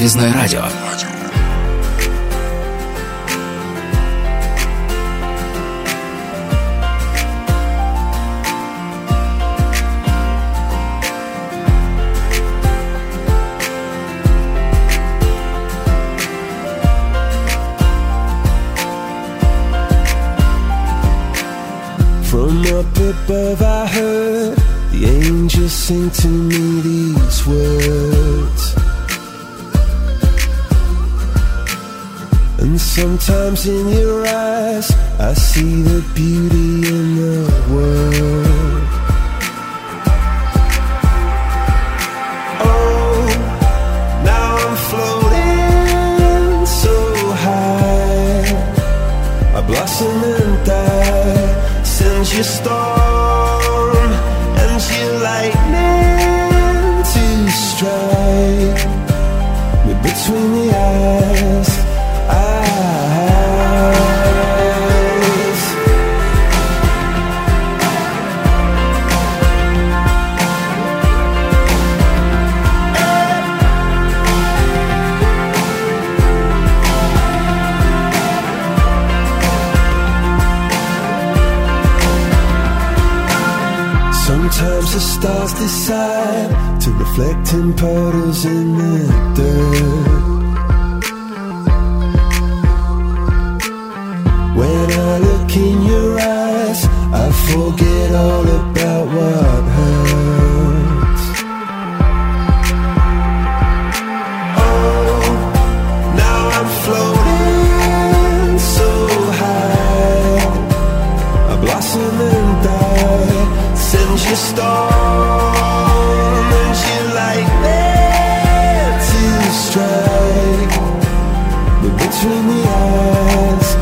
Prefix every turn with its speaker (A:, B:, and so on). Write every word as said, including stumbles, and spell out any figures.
A: Связное радио.
B: From up above I heard the angels sing to me these words. And sometimes in your eyes I see the beauty in the world. Oh, now I'm floating so high, I blossom and die. Sends your storm and your lightning to strike me between the eyes, eyes. Sometimes the stars decide to reflect in puddles in the dirt. When I look in your eyes, I forget all about what hurts. Oh, now I'm floating so high, I blossom and die. Send your storm and your lightning to strike me between the eyes.